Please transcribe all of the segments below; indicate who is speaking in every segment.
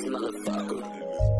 Speaker 1: motherfucker.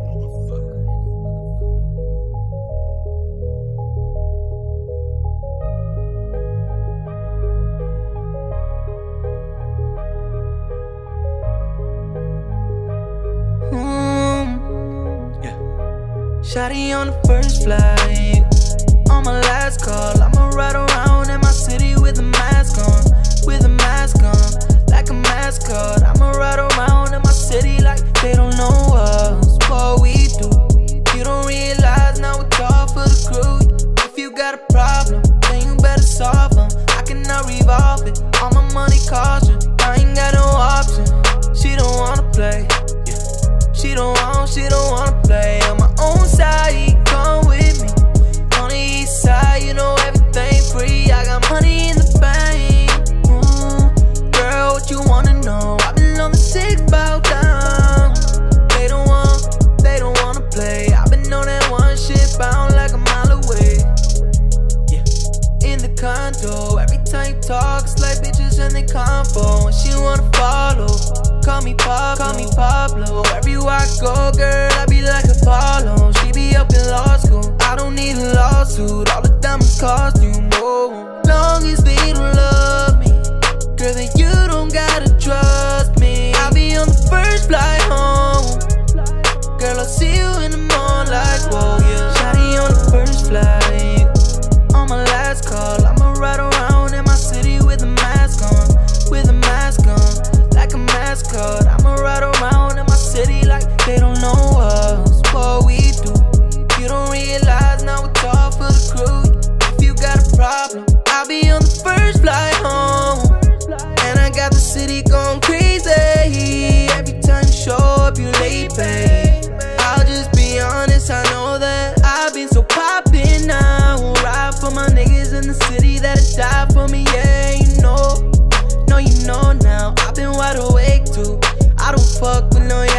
Speaker 2: Shawty on the first flight, on my last call. I'ma ride around in my city with a mask on, with a mask on, like a mascot. I'ma ride around in my city like they don't know us, what we do. You don't realize now it's all for the crew. If you got a problem, then you better solve them. I cannot revolve it, all my money caution. I ain't got no option. She don't wanna play, she don't wanna play. On my own side, come with me. On the east side, you know everything free. I got money in the bank. Girl, what you wanna know? I've been on the sick bout down. They don't wanna play. I've been on that one shit bound like a mile away. Yeah, in the condo, every time you talk, it's like bitches and they convo. And she wanna follow. Call me Pablo. Everywhere I go, girl, I be like Apollo. She be up in law school. I don't need a lawsuit. All the diamonds cost you more. Long as they don't love me, girl, then you don't gotta trust me. I'll be on the first flight home. Girl, I'll see you in the morning like, whoa, yeah. Shawty on the first flight, on my last call. I'ma ride around in my city with a mask on, with a mask on, like a mascot. I'ma ride around in my city like they don't know us, what we do. You don't realize now it's all for the crew. If you got a problem, I'll be on the first flight home. And I got the city going crazy. Every time you show up, you late, babe. I'll just be honest, I know that I've been so poppin' now. Won't ride for my niggas in the city that'll die for me, yeah, you know. No, you know now, I've been wide awake too. I don't fuck with no